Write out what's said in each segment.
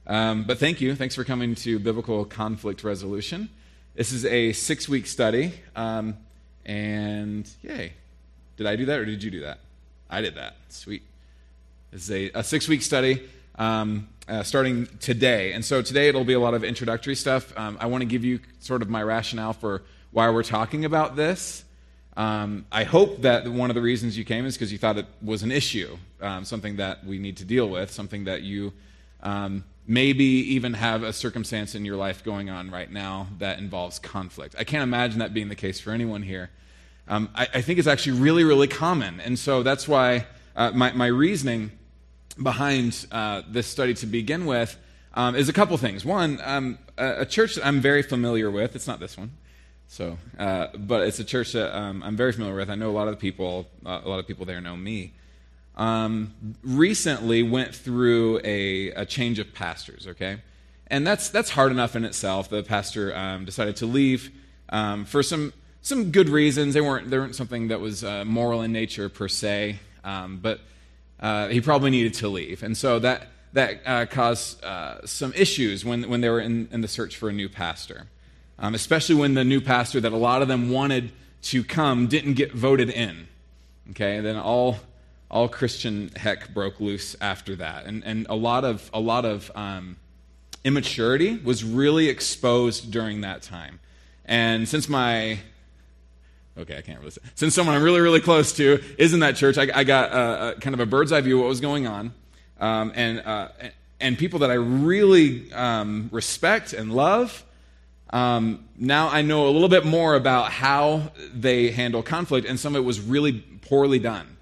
But thank you. Thanks for coming to Biblical Conflict Resolution. This is a 6-week study, and yay. Did I do that or did you do that? I did that. Sweet. This is a 6-week study starting today. And so today it'll be a lot of introductory stuff. I want to give you sort of my rationale for why we're talking about this. I hope that one of the reasons you came is because you thought it was an issue, something that we need to deal with, something that you maybe even have a circumstance in your life going on right now that involves conflict. I can't imagine that being the case for anyone here. I think it's actually really, really common. And so that's why my reasoning behind this study to begin with is a couple things. One, a church that I'm very familiar with, it's not this one, but it's a church that I'm very familiar with. I know a lot of people there know me. Recently went through a change of pastors, okay? And that's hard enough in itself. The pastor decided to leave for some good reasons. They weren't something that was moral in nature per se, but he probably needed to leave. And so that caused some issues when they were in the search for a new pastor, especially when the new pastor that a lot of them wanted to come didn't get voted in, okay? And then all Christian heck broke loose after that, and a lot of immaturity was really exposed during that time. And since I can't really say. Since someone I'm really, really close to is in that church, I got kind of a bird's eye view of what was going on, and people that I really respect and love. Now I know a little bit more about how they handle conflict, and some of it was really poorly done.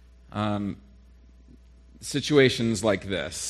Situations like this,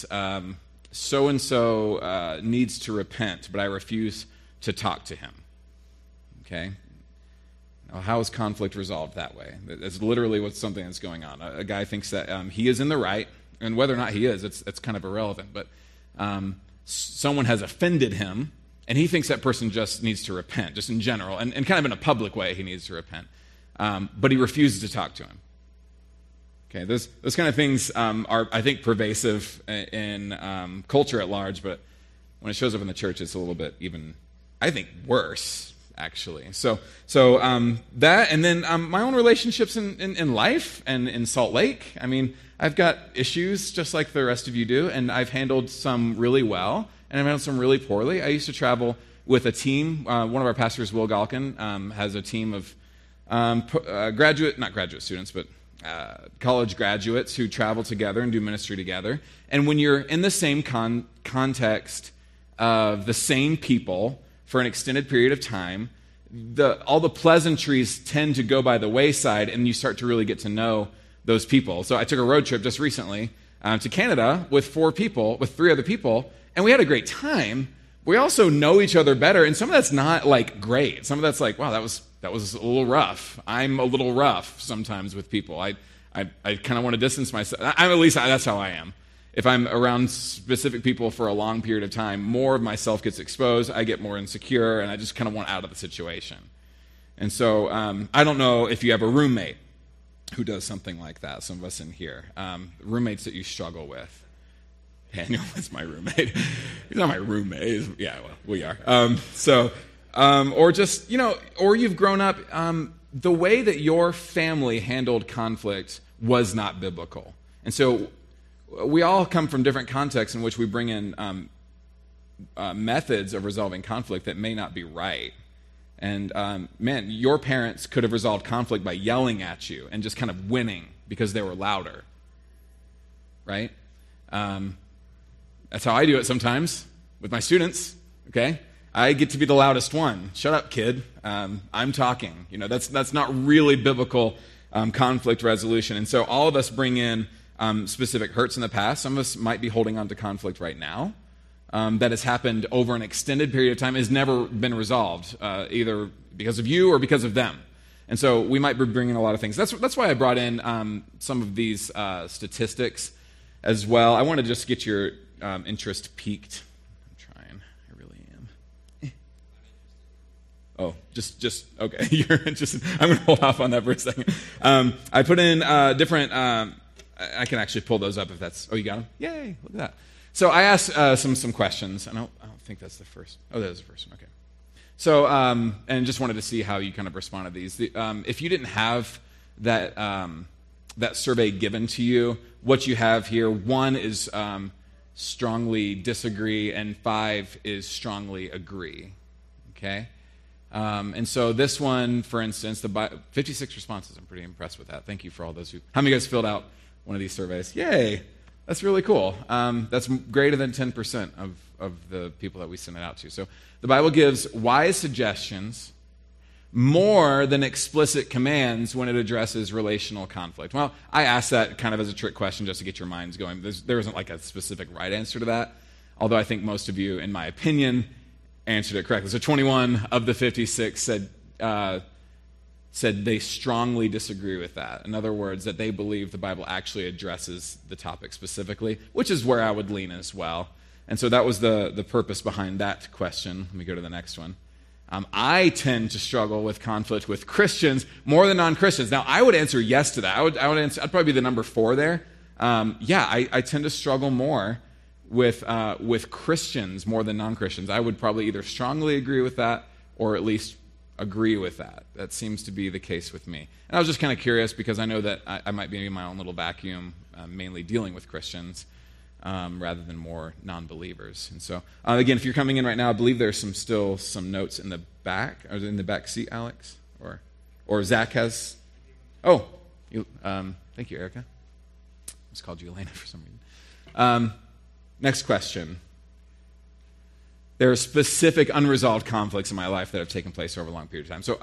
so-and-so needs to repent, but I refuse to talk to him. Okay? Now, how is conflict resolved that way? That's literally what's something that's going on. A guy thinks that he is in the right, and whether or not he is, it's kind of irrelevant, but someone has offended him, and he thinks that person just needs to repent, just in general, and kind of in a public way he needs to repent, but he refuses to talk to him. Okay, those kind of things are, I think, pervasive in culture at large, but when it shows up in the church, it's a little bit even, I think, worse, actually. So that, and then my own relationships in life and in Salt Lake. I mean, I've got issues just like the rest of you do, and I've handled some really well, and I've handled some really poorly. I used to travel with a team. One of our pastors, Will Galkin, has a team of not graduate students, but college graduates who travel together and do ministry together. And when you're in the same context of the same people for an extended period of time, all the pleasantries tend to go by the wayside, and you start to really get to know those people. So I took a road trip just recently to Canada with 3 other people, and we had a great time. We also know each other better, and some of that's not like great. Some of that's like, wow, that was a little rough. I'm a little rough sometimes with people. I kind of want to distance myself. At least that's how I am. If I'm around specific people for a long period of time, more of myself gets exposed. I get more insecure, and I just kind of want out of the situation. And so I don't know if you have a roommate who does something like that. Some of us in here, roommates that you struggle with. Daniel is my roommate. He's not my roommate. Yeah, well, we are. Or just, or you've grown up, the way that your family handled conflict was not biblical. And so we all come from different contexts in which we bring in methods of resolving conflict that may not be right. And your parents could have resolved conflict by yelling at you and just kind of winning because they were louder. Right? That's how I do it sometimes with my students, okay? I get to be the loudest one. Shut up, kid. I'm talking. That's not really biblical conflict resolution. And so all of us bring in specific hurts in the past. Some of us might be holding on to conflict right now that has happened over an extended period of time, has never been resolved, either because of you or because of them. And so we might be bringing a lot of things. That's why I brought in some of these statistics as well. I want to just get your interest peaked. Oh, just okay. You're interested. I'm going to hold off on that for a second. I put in different. I can actually pull those up if that's. Oh, you got them? Yay! Look at that. So I asked some questions. I don't think that's the first. Oh, that is the first one. Okay. So, and just wanted to see how you kind of responded to these. If you didn't have that survey given to you, what you have here, 1 is strongly disagree, and 5 is strongly agree. Okay? And so this one, for instance, 56 responses. I'm pretty impressed with that. Thank you for all those how many of you guys filled out one of these surveys? Yay! That's really cool. That's greater than 10% of the people that we send it out to. So the Bible gives wise suggestions more than explicit commands when it addresses relational conflict. Well, I asked that kind of as a trick question just to get your minds going. There isn't like a specific right answer to that, although I think most of you, in my opinion, answered it correctly. So 21 of the 56 said they strongly disagree with that. In other words, that they believe the Bible actually addresses the topic specifically, which is where I would lean as well. And so that was the purpose behind that question. Let me go to the next one. I tend to struggle with conflict with Christians more than non-Christians. Now, I would answer yes to that. I'd probably be the number 4 there. I tend to struggle more with Christians more than non-Christians. I would probably either strongly agree with that or at least agree with that. That seems to be the case with me. And I was just kind of curious because I know that I might be in my own little vacuum, mainly dealing with Christians rather than more non-believers. And so, again, if you're coming in right now, I believe there's still some notes in the back. Are they in the back seat, Alex? Or Zach has? Oh, thank you, Erica. I just called you Elena for some reason. Next question. There are specific unresolved conflicts in my life that have taken place over a long period of time. So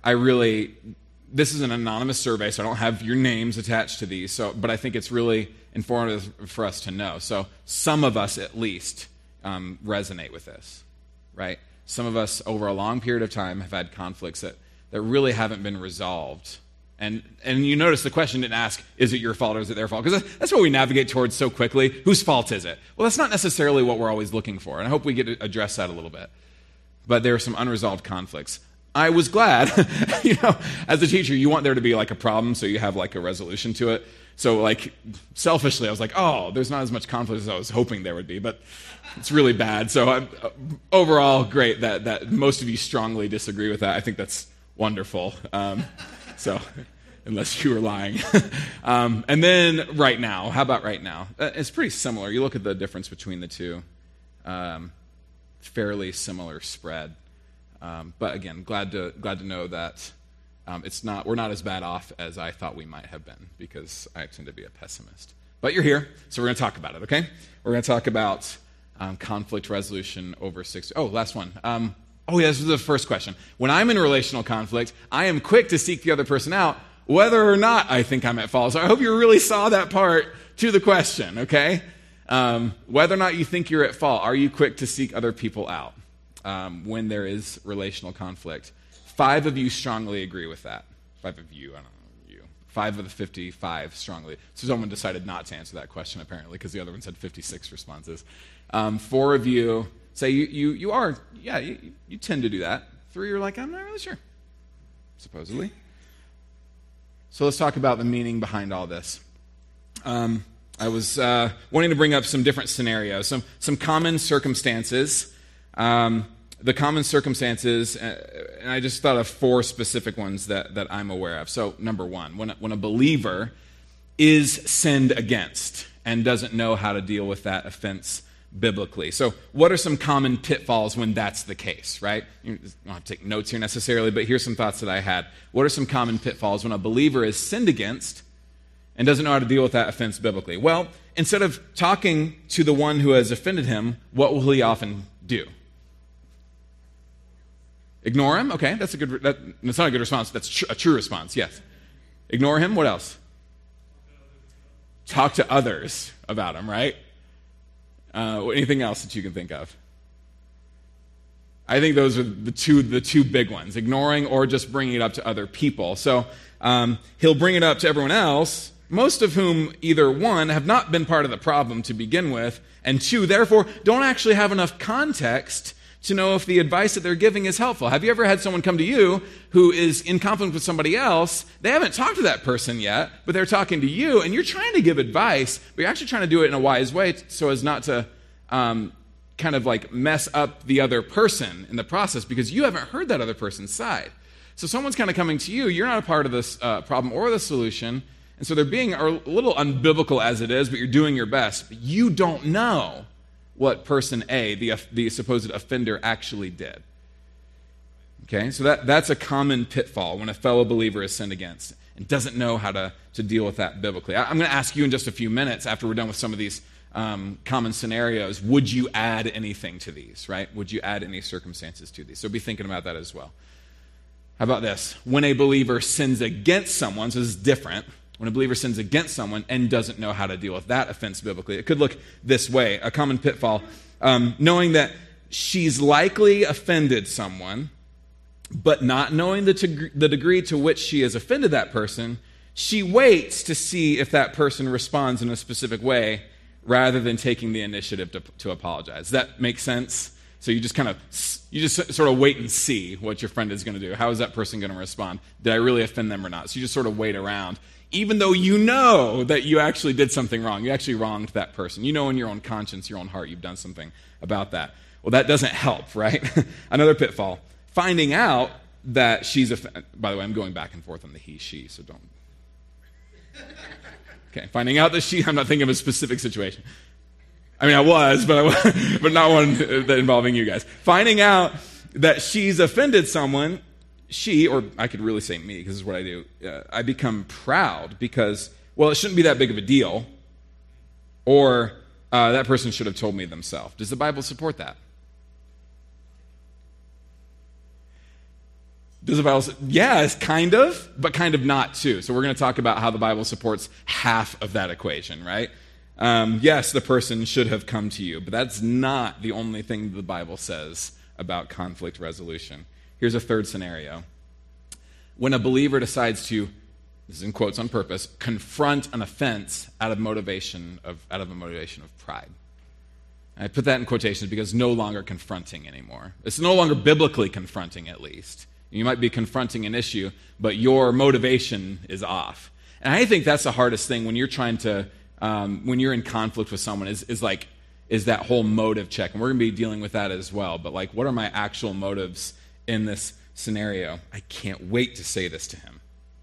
this is an anonymous survey, so I don't have your names attached to these, but I think it's really informative for us to know. So some of us, at least, resonate with this, right? Some of us, over a long period of time, have had conflicts that really haven't been resolved. And you notice the question didn't ask, is it your fault or is it their fault? Because that's what we navigate towards so quickly. Whose fault is it? Well, that's not necessarily what we're always looking for, and I hope we get to address that a little bit. But there are some unresolved conflicts. I was glad, as a teacher, you want there to be like a problem so you have like a resolution to it. So like selfishly, I was like, oh, there's not as much conflict as I was hoping there would be, but it's really bad. So overall, great that most of you strongly disagree with that. I think that's wonderful. So unless you were lying. And then right now, how about right now? It's pretty similar. You look at the difference between the two. Fairly similar spread. But again, glad to know that we're not as bad off as I thought we might have been, because I tend to be a pessimist. But you're here, so we're going to talk about it, okay? We're going to talk about conflict resolution over 6. Oh, last one. This was the first question. When I'm in relational conflict, I am quick to seek the other person out, whether or not I think I'm at fault. So I hope you really saw that part to the question, okay? Whether or not you think you're at fault, are you quick to seek other people out when there is relational conflict? 5 of you strongly agree with that. 5 of you, I don't know you. 5 of the 55 strongly. So someone decided not to answer that question, apparently, because the other ones had 56 responses. 4 of you say you tend to do that. 3 are like, I'm not really sure, supposedly. So let's talk about the meaning behind all this. I was wanting to bring up some different scenarios, some common circumstances. The common circumstances, and I just thought of 4 specific ones that I'm aware of. So number 1, when a believer is sinned against and doesn't know how to deal with that offense biblically. So what are some common pitfalls when that's the case, right? You don't have to take notes here necessarily, but here's some thoughts that I had. What are some common pitfalls when a believer is sinned against and doesn't know how to deal with that offense biblically? Well, instead of talking to the one who has offended him, what will he often do? Ignore him? Okay, that's not a good response. That's a true response, yes. Ignore him, what else? Talk to others about him, right? Anything else that you can think of? I think those are the two big ones, ignoring or just bringing it up to other people. So he'll bring it up to everyone else, most of whom either 1, have not been part of the problem to begin with, and 2, therefore, don't actually have enough context to know if the advice that they're giving is helpful. Have you ever had someone come to you who is in conflict with somebody else? They haven't talked to that person yet, but they're talking to you, and you're trying to give advice, but you're actually trying to do it in a wise way so as not to kind of like mess up the other person in the process because you haven't heard that other person's side. So someone's kind of coming to you. You're not a part of this problem or the solution. And so they're being a little unbiblical as it is, but you're doing your best. But you don't know what person A, the supposed offender, actually did. Okay, so that's a common pitfall when a fellow believer is sinned against and doesn't know how to deal with that biblically. I'm going to ask you in just a few minutes after we're done with some of these common scenarios, would you add anything to these, right? Would you add any circumstances to these? So be thinking about that as well. How about this? When a believer sins against someone, so this is different. When a believer sins against someone and doesn't know how to deal with that offense biblically, it could look this way, a common pitfall, knowing that she's likely offended someone, but not knowing the degree to which she has offended that person, she waits to see if that person responds in a specific way rather than taking the initiative to apologize. Does that make sense? So you just sort of wait and see what your friend is going to do. How is that person going to respond? Did I really offend them or not? So you just sort of wait around, even though you know that you actually did something wrong. You actually wronged that person. You know in your own conscience, your own heart, you've done something about that. Well, that doesn't help, right? Another pitfall. Finding out that she's offended. By the way, I'm going back and forth on the he, she, so don't. Okay, finding out that I'm not thinking of a specific situation. I mean, I was, but not one that involving you guys. Finding out that she's offended someone, she, or I could really say me, because this is what I do, I become proud because, well, it shouldn't be that big of a deal, or that person should have told me themselves. Does the Bible support that? Does the Bible? Yes, kind of, but kind of not too. So we're going to talk about how the Bible supports half of that equation, right? Yes, the person should have come to you, but that's not the only thing the Bible says about conflict resolution. Here's a third scenario. When a believer decides to, this is in quotes on purpose, confront an offense out of a motivation of pride. I put that in quotations because no longer confronting anymore. It's no longer biblically confronting, at least. You might be confronting an issue, but your motivation is off. And I think that's the hardest thing when you're trying to, when you're in conflict with someone, is that whole motive check. And we're going to be dealing with that as well. But like, what are my actual motives in this scenario? I can't wait to say this to him.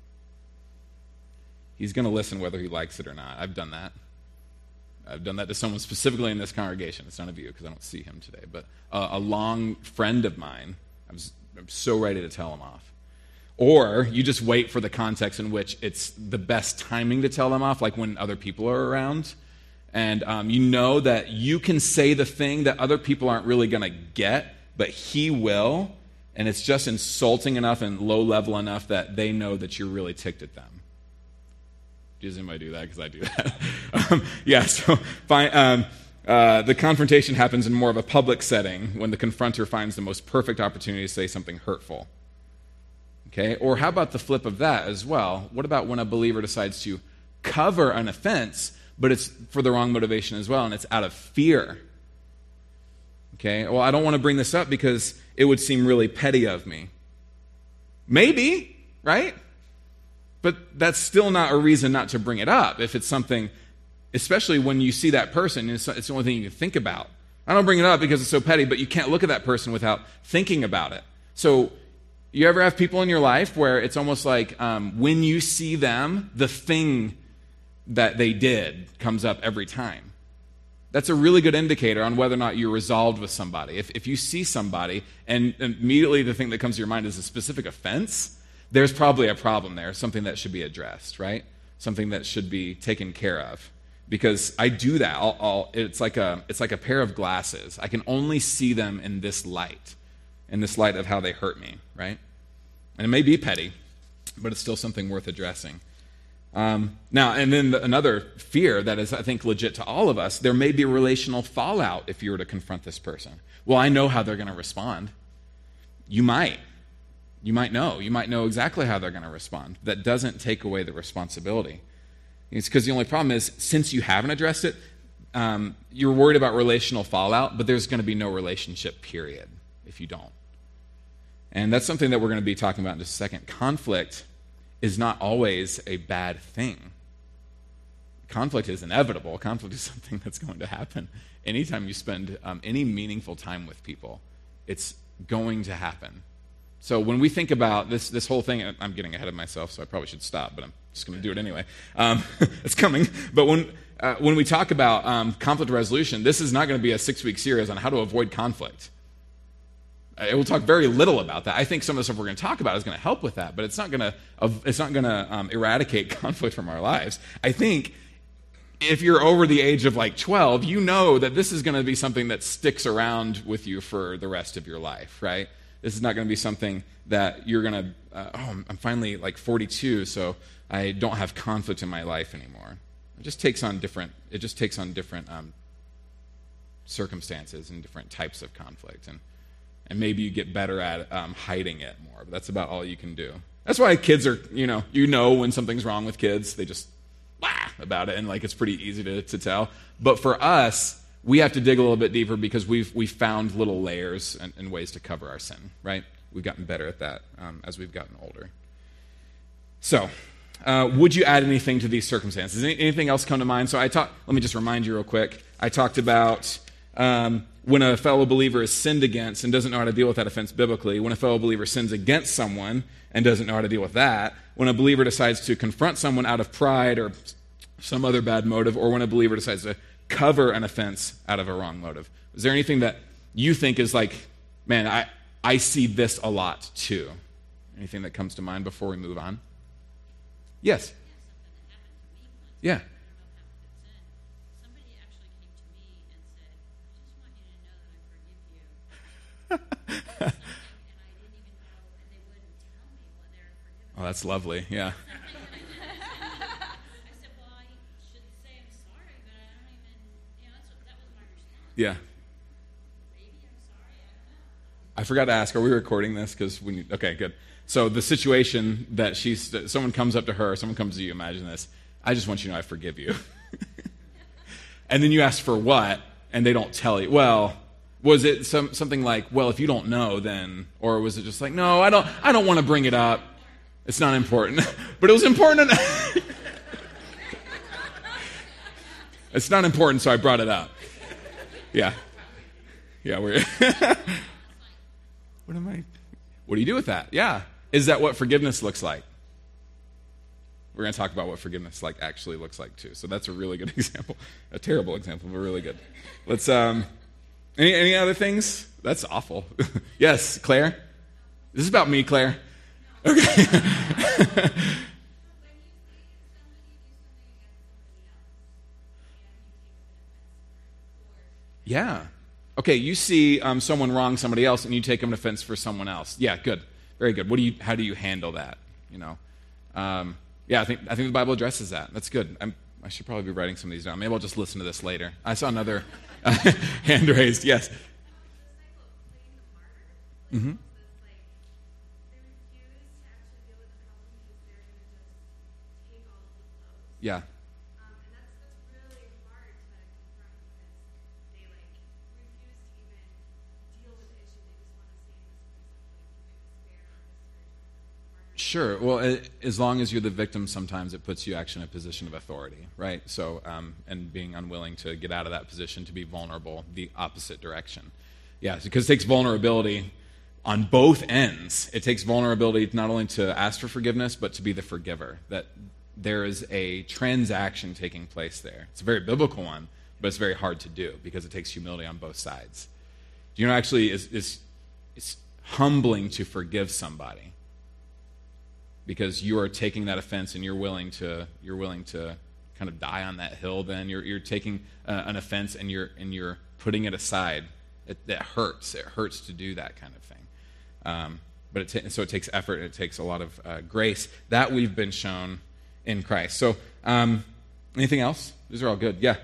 He's going to listen whether he likes it or not. I've done that. I've done that to someone specifically in this congregation. It's none of you because I don't see him today. But a long friend of mine, I'm so ready to tell him off. Or you just wait for the context in which it's the best timing to tell them off, like when other people are around. And you know that you can say the thing that other people aren't really going to get, but he will. And it's just insulting enough and low level enough that they know that you're really ticked at them. Does anybody do that? Because I do that. So fine. The confrontation happens in more of a public setting when the confronter finds the most perfect opportunity to say something hurtful. Okay? Or how about the flip of that as well? What about when a believer decides to cover an offense, but it's for the wrong motivation as well, and it's out of fear? Okay? Well, I don't want to bring this up because it would seem really petty of me. Maybe, right? But that's still not a reason not to bring it up if it's something, especially when you see that person, it's the only thing you can think about. I don't bring it up because it's so petty, but you can't look at that person without thinking about it. So you ever have people in your life where it's almost like when you see them, the thing that they did comes up every time? That's a really good indicator on whether or not you're resolved with somebody. If you see somebody and immediately the thing that comes to your mind is a specific offense, there's probably a problem there, something that should be addressed, right? Something that should be taken care of. Because I do that. It's like a pair of glasses. I can only see them in this light of how they hurt me, right? And it may be petty, but it's still something worth addressing. Now, and then another fear that is, I think, legit to all of us, there may be relational fallout if you were to confront this person. Well, I know how they're going to respond. You might know. You might know exactly how they're going to respond. That doesn't take away the responsibility. It's because the only problem is, since you haven't addressed it, you're worried about relational fallout, but there's going to be no relationship, period, if you don't. And that's something that we're going to be talking about in just a second. Conflict is not always a bad thing. conflict is inevitable. Conflict is something that's going to happen. Anytime you spend any meaningful time with people, it's going to happen. So when we think about this whole thing, I'm getting ahead of myself, so I probably should stop, but I'm just going to do it anyway. It's coming. But when we talk about conflict resolution, this is not going to be a 6-week series on how to avoid conflict. We'll talk very little about that. I think some of the stuff we're going to talk about is going to help with that, but it's not going to eradicate conflict from our lives. I think if you're over the age of like 12, you know that this is going to be something that sticks around with you for the rest of your life, right? This is not going to be something that you're going to, I'm finally like 42, so I don't have conflict in my life anymore. It just takes on different circumstances and different types of conflict. And maybe you get better at hiding it more, but that's about all you can do. That's why kids are, you know when something's wrong with kids, they just about it, and like it's pretty easy to tell. But for us, we have to dig a little bit deeper because we've found little layers and ways to cover our sin, right? We've gotten better at that as we've gotten older. So, would you add anything to these circumstances? Anything else come to mind? So let me just remind you real quick. I talked about when a fellow believer is sinned against and doesn't know how to deal with that offense biblically, when a fellow believer sins against someone and doesn't know how to deal with that, when a believer decides to confront someone out of pride or some other bad motive, or when a believer decides to cover an offense out of a wrong motive. Is there anything that you think is like, man, I see this a lot too? Anything that comes to mind before we move on? Yes. Yeah. Oh, that's lovely. Yeah. I said, well, I should say I'm sorry, but I don't even, that was my response. Yeah. Maybe I'm sorry, I don't know. I forgot to ask, are we recording this? Okay, good. So the situation that someone comes up to her, someone comes to you, imagine this. I just want you to know I forgive you. And then you ask for what, and they don't tell you. Well, was it something like, well, if you don't know, then, or was it just like, no, I don't want to bring it up. It's not important. But it was important. It's not important, so I brought it up. Yeah. Yeah, what do you do with that? Yeah. Is that what forgiveness looks like? We're going to talk about what forgiveness actually looks like too. So that's a really good example. A terrible example, but really good. Let's any other things? That's awful. Yes, Claire? This is about me, Claire. Okay. Yeah. Okay, you see someone wrong somebody else, and you take them to offense for someone else. Yeah, good, very good. How do you handle that? Yeah, I think the Bible addresses that. That's good. I should probably be writing some of these down. Maybe I'll just listen to this later. I saw another hand raised. Yes. Mm-hmm. Yeah. And that's really hard to confront because they refuse to even deal with the issue. They just want to stay in this place of despair or Sure. Well, as long as you're the victim, sometimes it puts you actually in a position of authority, right? So, and being unwilling to get out of that position, to be vulnerable, the opposite direction. Yeah, because it takes vulnerability on both ends. It takes vulnerability not only to ask for forgiveness, but to be the forgiver. That there is a transaction taking place there. It's a very biblical one, but it's very hard to do because it takes humility on both sides. Actually, it's humbling to forgive somebody because you are taking that offense and you're willing to kind of die on that hill. Then you're taking an offense and you're putting it aside. That hurts. It hurts to do that kind of thing. So it takes effort and it takes a lot of grace that we've been shown in Christ. So, anything else? These are all good. Yeah.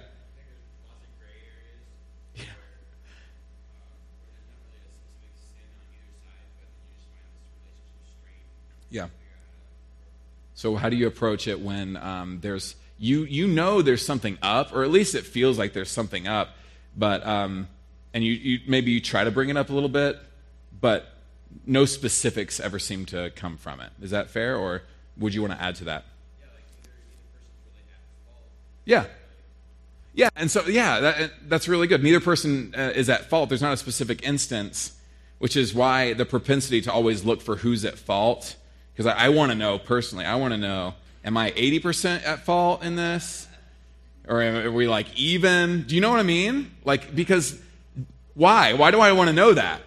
Yeah. So how do you approach it when there's there's something up, or at least it feels like there's something up, but and you maybe you try to bring it up a little bit, but no specifics ever seem to come from it. Is that fair, or would you want to add to that? Yeah. Yeah, and so, that's really good. Neither person is at fault. There's not a specific instance, which is why the propensity to always look for who's at fault, because I want to know personally, am I 80% at fault in this? Or are we like even? Do you know what I mean? Like, because why? Why do I want to know that?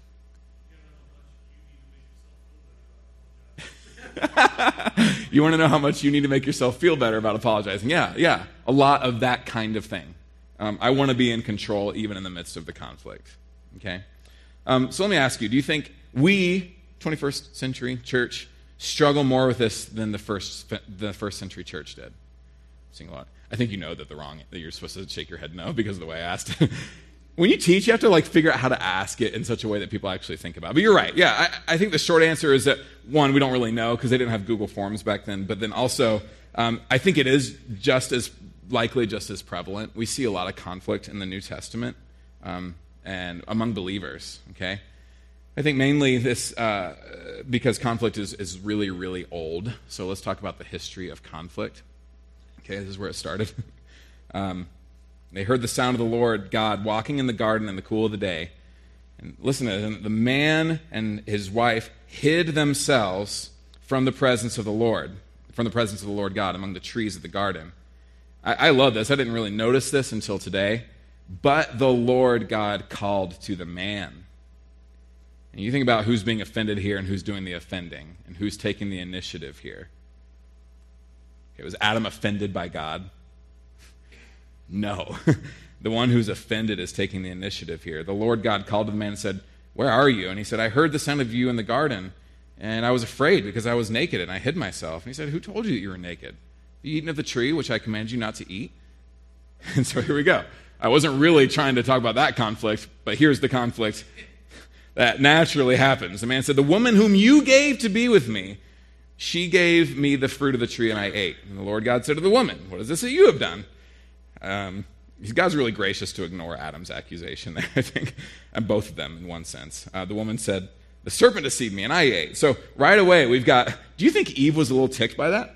You want to know how much you need to make yourself feel better about apologizing. Yeah. A lot of that kind of thing. I want to be in control even in the midst of the conflict. Okay? So let me ask you, do you think we, 21st century church, struggle more with this than the first century church did? Seeing a lot. I think you know that you're supposed to shake your head no because of the way I asked. When you teach, you have to figure out how to ask it in such a way that people actually think about it. But you're right. Yeah, I think the short answer is that, one, we don't really know because they didn't have Google Forms back then. But then also, I think it is just as likely, just as prevalent. We see a lot of conflict in the New Testament and among believers, okay? I think mainly this, because conflict is really, really old. So let's talk about the history of conflict. Okay, this is where it started. They heard the sound of the Lord God walking in the garden in the cool of the day. And listen to it. The man and his wife hid themselves from the presence of the Lord God among the trees of the garden. I love this. I didn't really notice this until today. But the Lord God called to the man. And you think about who's being offended here and who's doing the offending and who's taking the initiative here. Okay, was Adam offended by God? No. The one who's offended is taking the initiative here. The Lord God called to the man and said, "Where are you?" And he said, "I heard the sound of you in the garden, and I was afraid because I was naked, and I hid myself." And he said, "Who told you that you were naked? Have you eaten of the tree which I command you not to eat?" And so here we go. I wasn't really trying to talk about that conflict, but here's the conflict that naturally happens. The man said, "The woman whom you gave to be with me, she gave me the fruit of the tree, and I ate." And the Lord God said to the woman, "What is this that you have done?" God's really gracious to ignore Adam's accusation there, I think, and both of them in one sense. The woman said, "The serpent deceived me, and I ate." So right away we've got, do you think Eve was a little ticked by that?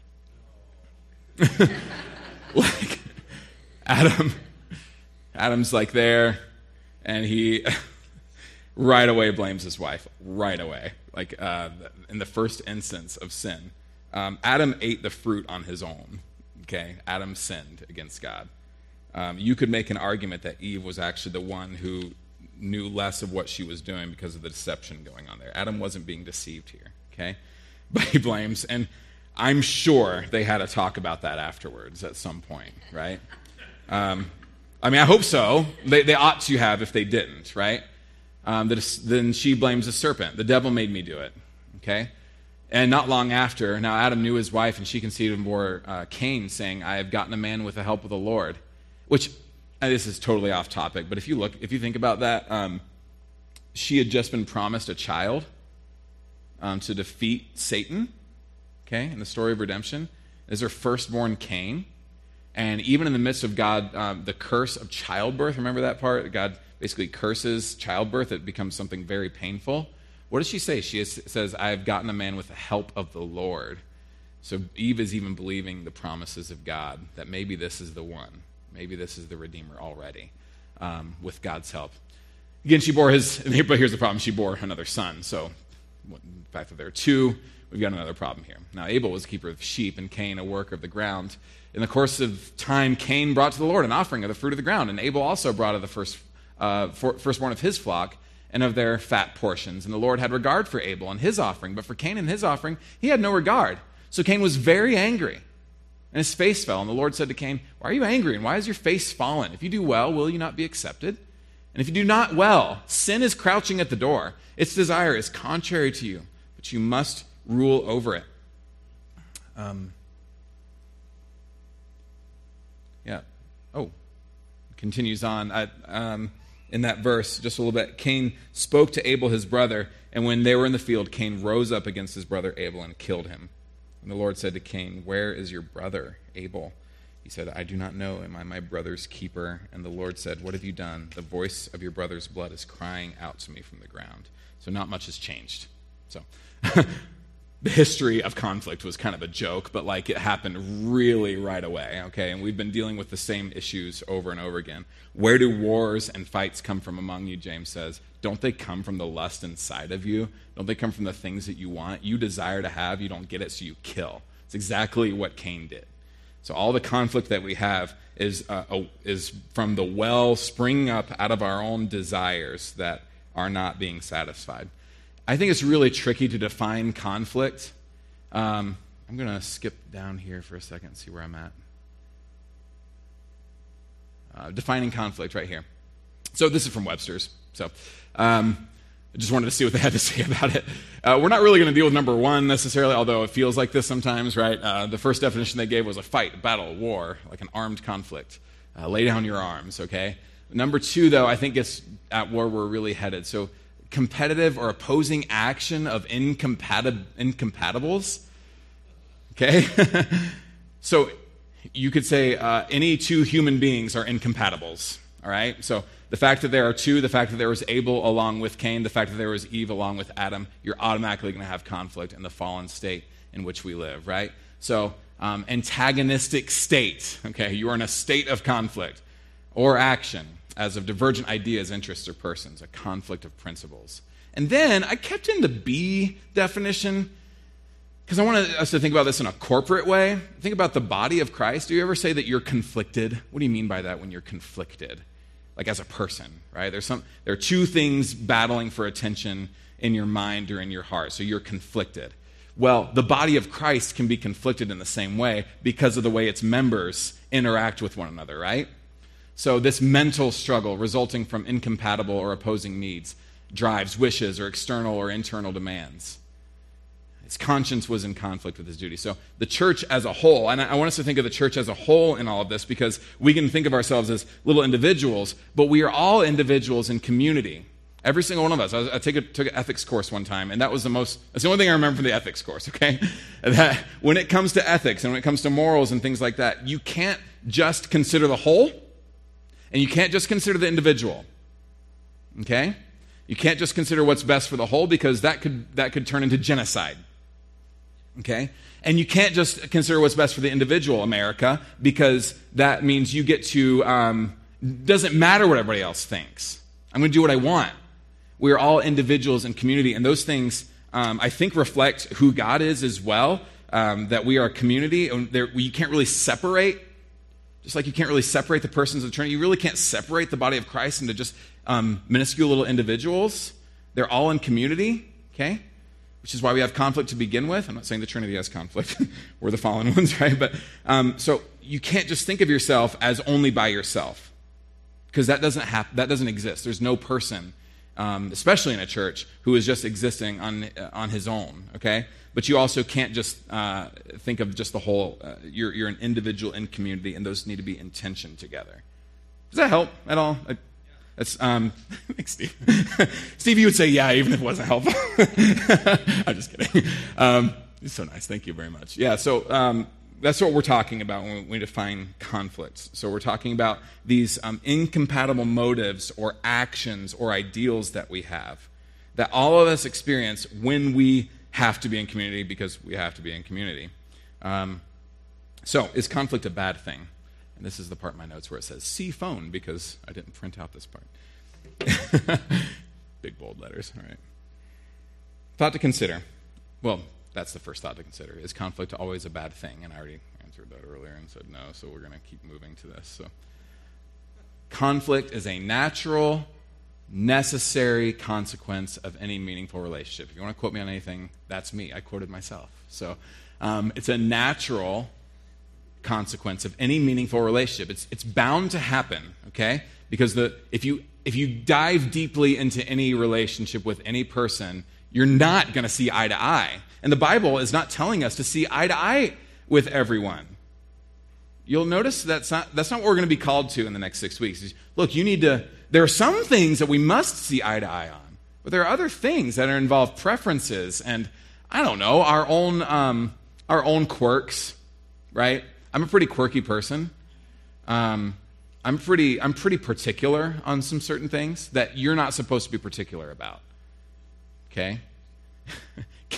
Adam's like there, and he right away blames his wife, right away. In the first instance of sin. Adam ate the fruit on his own. Okay, Adam sinned against God. You could make an argument that Eve was actually the one who knew less of what she was doing because of the deception going on there. Adam wasn't being deceived here, okay? But he blames, and I'm sure they had a talk about that afterwards at some point, right? I hope so. They ought to have if they didn't, right? Then she blames the serpent. The devil made me do it, okay? And not long after, now Adam knew his wife, and she conceived and bore Cain, saying, "I have gotten a man with the help of the Lord." Which, and this is totally off topic, but if you think about that, she had just been promised a child to defeat Satan, okay, in the story of redemption. Is her firstborn Cain. And even in the midst of God, the curse of childbirth, remember that part? God basically curses childbirth. It becomes something very painful. What does she say? She says, "I have gotten a man with the help of the Lord." So Eve is even believing the promises of God, that maybe this is the one. Maybe this is the Redeemer already, with God's help. Again, but here's the problem. She bore another son. So the fact that there are two, we've got another problem here. Now, Abel was a keeper of sheep, and Cain a worker of the ground. In the course of time, Cain brought to the Lord an offering of the fruit of the ground, and Abel also brought of the firstborn of his flock, and of their fat portions. And the Lord had regard for Abel and his offering, but for Cain and his offering he had no regard. So Cain was very angry, and his face fell. And the Lord said to Cain, "Why are you angry, and why is your face fallen? If you do well, will you not be accepted? And if you do not well, sin is crouching at the door. Its desire is contrary to you, but you must rule over it." Continues on. In that verse, just a little bit, Cain spoke to Abel his brother, and when they were in the field, Cain rose up against his brother Abel and killed him. And the Lord said to Cain, "Where is your brother Abel?" He said, "I do not know. Am I my brother's keeper?" And the Lord said, "What have you done? The voice of your brother's blood is crying out to me from the ground." So not much has changed. So the history of conflict was kind of a joke, but like it happened really right away, okay? And we've been dealing with the same issues over and over again. Where do wars and fights come from among you, James says? Don't they come from the lust inside of you? Don't they come from the things that you want? You desire to have, you don't get it, so you kill. It's exactly what Cain did. So all the conflict that we have is from the well springing up out of our own desires that are not being satisfied. I think it's really tricky to define conflict. I'm going to skip down here for a second and see where I'm at. Defining conflict right here. So this is from Webster's. So I just wanted to see what they had to say about it. We're not really going to deal with number one necessarily, although it feels like this sometimes, right? The first definition they gave was a fight, battle, war, like an armed conflict. Lay down your arms, okay? Number two, though, I think gets at where we're really headed. So competitive or opposing action of incompatibles, okay? So you could say any two human beings are incompatibles, all right? So the fact that there are two, the fact that there was Abel along with Cain, the fact that there was Eve along with Adam, you're automatically going to have conflict in the fallen state in which we live, right? So antagonistic state, okay? You are in a state of conflict or action as of divergent ideas, interests, or persons, a conflict of principles. And then I kept in the B definition because I wanted us to think about this in a corporate way. Think about the body of Christ. Do you ever say that you're conflicted? What do you mean by that when you're conflicted? Like as a person, right? There are two things battling for attention in your mind or in your heart, so you're conflicted. Well, the body of Christ can be conflicted in the same way because of the way its members interact with one another, right? So this mental struggle resulting from incompatible or opposing needs, drives, wishes, or external or internal demands. His conscience was in conflict with his duty. So the church as a whole, and I want us to think of the church as a whole in all of this because we can think of ourselves as little individuals, but we are all individuals in community. Every single one of us. I took an ethics course one time, and that's the only thing I remember from the ethics course, okay? That when it comes to ethics and when it comes to morals and things like that, you can't just consider the whole, and you can't just consider the individual, okay? You can't just consider what's best for the whole because that could turn into genocide, okay? And you can't just consider what's best for the individual, America, because that means you get to, doesn't matter what everybody else thinks. I'm going to do what I want. We are all individuals in community, and those things, I think, reflect who God is as well, that we are a community, and you can't really separate. Just like you can't really separate the persons of the Trinity, you really can't separate the body of Christ into just minuscule little individuals. They're all in community, okay? Which is why we have conflict to begin with. I'm not saying the Trinity has conflict. We're the fallen ones, right? But so you can't just think of yourself as only by yourself because that doesn't exist. There's no person, especially in a church, who is just existing on his own, okay? But you also can't just think of just the whole. You're an individual in community, and those need to be in tension together. Does that help at all? That's thanks, Steve. Steve, you would say, yeah, even if it wasn't helpful. I'm just kidding. It's so nice. Thank you very much. Yeah, so that's what we're talking about when we define conflicts. So we're talking about these incompatible motives or actions or ideals that we have, that all of us experience when we have to be in community because we have to be in community. So is conflict a bad thing? And this is the part of my notes where it says, see phone, because I didn't print out this part. Big bold letters, all right. Thought to consider. Well, that's the first thought to consider. Is conflict always a bad thing? And I already answered that earlier and said no, so we're going to keep moving to this. So, conflict is a natural, necessary consequence of any meaningful relationship. If you want to quote me on anything, that's me. I quoted myself. So, it's a natural consequence of any meaningful relationship. It's bound to happen, okay? Because if you dive deeply into any relationship with any person, you're not going to see eye to eye. And the Bible is not telling us to see eye to eye with everyone. You'll notice that's not what we're going to be called to in the next 6 weeks. Look, there are some things that we must see eye to eye on, but there are other things that involve preferences and, I don't know, our own quirks, right? I'm a pretty quirky person. I'm pretty particular on some certain things that you're not supposed to be particular about. Okay?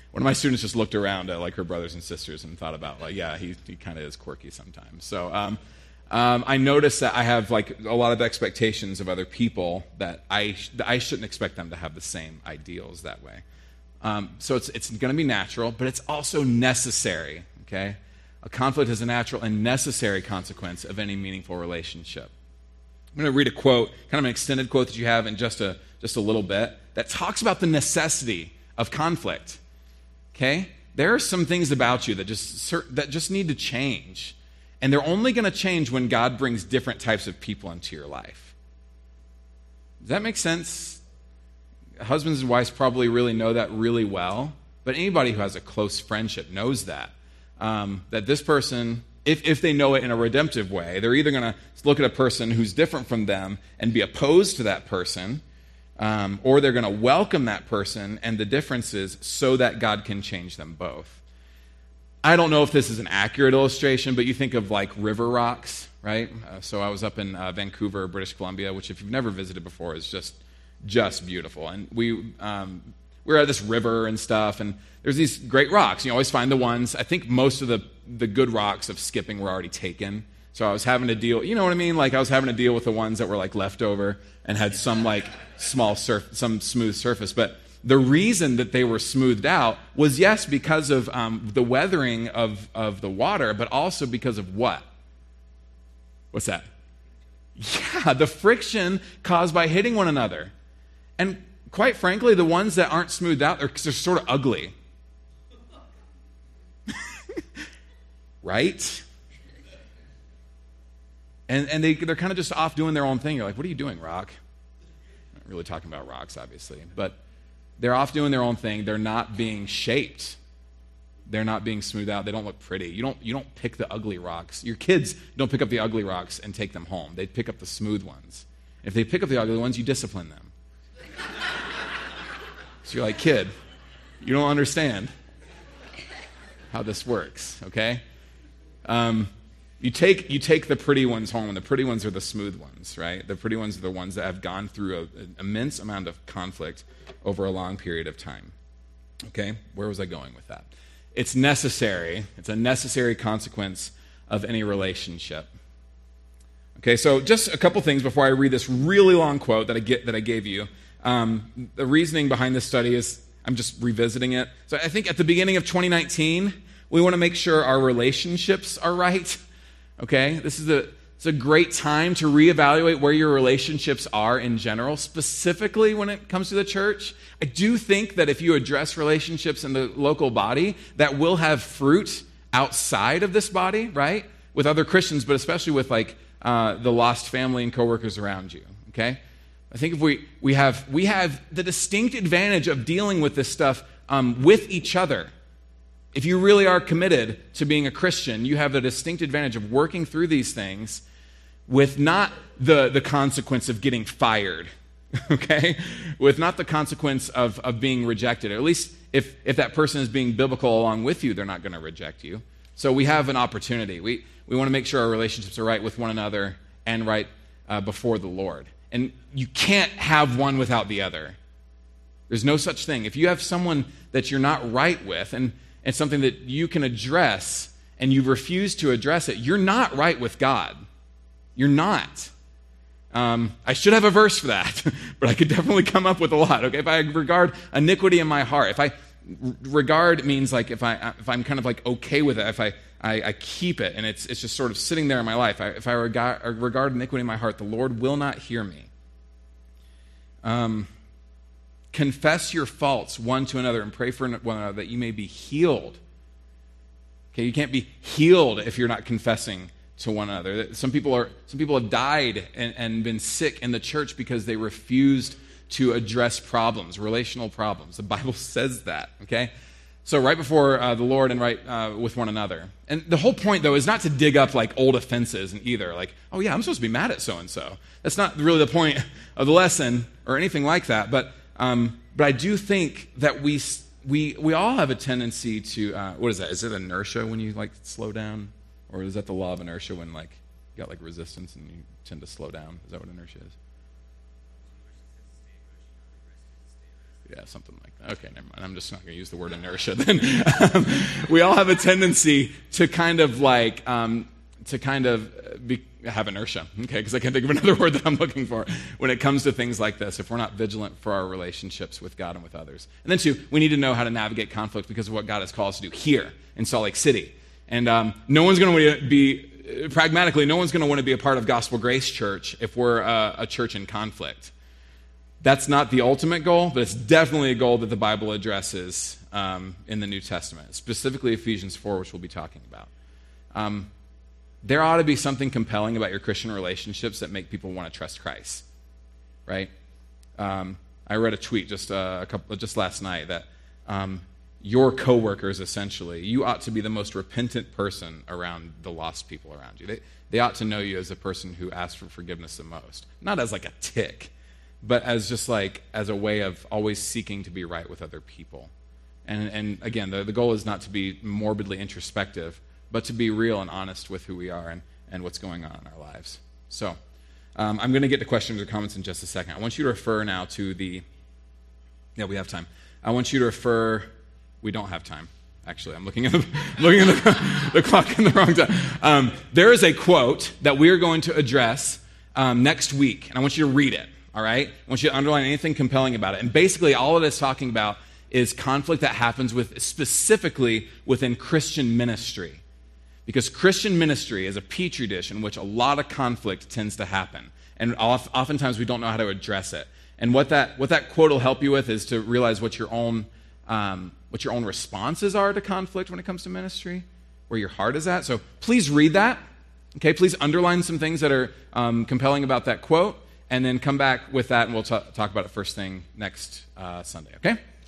One of my students just looked around at like her brothers and sisters and thought about like, yeah, he kind of is quirky sometimes. So I noticed that I have like a lot of expectations of other people that I shouldn't expect them to have the same ideals that way. So it's going to be natural, but it's also necessary, okay? A conflict is a natural and necessary consequence of any meaningful relationship. I'm going to read a quote, kind of an extended quote that you have in just a little bit, that talks about the necessity of conflict, okay? There are some things about you that just need to change, and they're only going to change when God brings different types of people into your life. Does that make sense? Husbands and wives probably really know that really well, but anybody who has a close friendship knows that. That this person, if they know it in a redemptive way, they're either going to look at a person who's different from them and be opposed to that person, or they're going to welcome that person and the differences so that God can change them both. I don't know if this is an accurate illustration, but you think of like river rocks, right? So I was up in Vancouver, British Columbia, which if you've never visited before is just beautiful. And we were at this river and stuff, and there's these great rocks. You always find the ones, I think most of the good rocks of skipping were already taken. So I was having to deal, you know what I mean? Like I was having to deal with the ones that were like left over and had some like some smooth surface. But the reason that they were smoothed out was, yes, because of the weathering of the water, but also because of what? What's that? Yeah, the friction caused by hitting one another. And quite frankly, the ones that aren't smoothed out, they're sort of ugly. Right? And they're kind of just off doing their own thing. You're like, what are you doing, rock? I'm not really talking about rocks, obviously. But they're off doing their own thing. They're not being shaped. They're not being smoothed out. They don't look pretty. You don't pick the ugly rocks. Your kids don't pick up the ugly rocks and take them home. They pick up the smooth ones. If they pick up the ugly ones, you discipline them. So you're like, kid, you don't understand how this works, okay? You take the pretty ones home, and the pretty ones are the smooth ones, right? The pretty ones are the ones that have gone through an immense amount of conflict over a long period of time. Okay? Where was I going with that? It's necessary. It's a necessary consequence of any relationship. Okay, so just a couple things before I read this really long quote that I gave you. The reasoning behind this study is, I'm just revisiting it. So I think at the beginning of 2019, we want to make sure our relationships are right. Okay? This is a great time to reevaluate where your relationships are in general, specifically when it comes to the church. I do think that if you address relationships in the local body, that will have fruit outside of this body, right? With other Christians, but especially with like the lost family and coworkers around you. Okay? I think if we have the distinct advantage of dealing with this stuff with each other. If you really are committed to being a Christian, you have the distinct advantage of working through these things with not the consequence of getting fired, okay? With not the consequence of being rejected. Or at least if that person is being biblical along with you, they're not going to reject you. So we have an opportunity. We want to make sure our relationships are right with one another and right before the Lord. And you can't have one without the other. There's no such thing. If you have someone that you're not right with, and it's something that you can address, and you refuse to address it, you're not right with God. You're not. I should have a verse for that, but I could definitely come up with a lot. Okay, if I regard iniquity in my heart, if I regard means like if I'm kind of like okay with it, if I keep it and it's just sort of sitting there in my life. If I regard iniquity in my heart, the Lord will not hear me. Confess your faults one to another and pray for one another that you may be healed. Okay, you can't be healed if you're not confessing to one another. Some people have died and been sick in the church because they refused to address problems, relational problems. The Bible says that, okay? So right before the Lord and right with one another. And the whole point, though, is not to dig up like old offenses and either. Like, oh yeah, I'm supposed to be mad at so-and-so. That's not really the point of the lesson or anything like that. But I do think that we all have a tendency to, what is that? Is it inertia when you like slow down? Or is that the law of inertia when like you got like resistance and you tend to slow down? Is that what inertia is? Yeah, something like that. Okay, never mind. I'm just not going to use the word inertia then. We all have a tendency to kind of like, have inertia, okay, because I can't think of another word that I'm looking for when it comes to things like this, if we're not vigilant for our relationships with God and with others. And then two, we need to know how to navigate conflict because of what God has called us to do here in Salt Lake City. And no one's going to be, pragmatically, no one's going to want to be a part of Gospel Grace Church if we're a church in conflict. That's not the ultimate goal, but it's definitely a goal that the Bible addresses in the New Testament, specifically Ephesians 4, which we'll be talking about. There ought to be something compelling about your Christian relationships that make people want to trust Christ, right? I read a tweet just last night that your coworkers, essentially, you ought to be the most repentant person around the lost people around you. They ought to know you as a person who asks for forgiveness the most, not as like a tick, but as just like as a way of always seeking to be right with other people. And again, the goal is not to be morbidly introspective, but to be real and honest with who we are and what's going on in our lives. So I'm going to get to questions or comments in just a second. I want you to refer now to we have time. I want you to refer, we don't have time. Actually, I'm looking at the clock in the wrong time. There is a quote that we are going to address next week, and I want you to read it, all right? I want you to underline anything compelling about it. And basically, all it is talking about is conflict that happens specifically within Christian ministry. Because Christian ministry is a petri dish in which a lot of conflict tends to happen. And oftentimes we don't know how to address it. And what that quote will help you with is to realize what your own responses are to conflict when it comes to ministry, where your heart is at. So please read that. Okay, please underline some things that are compelling about that quote, and then come back with that, and we'll talk about it first thing next Sunday, okay?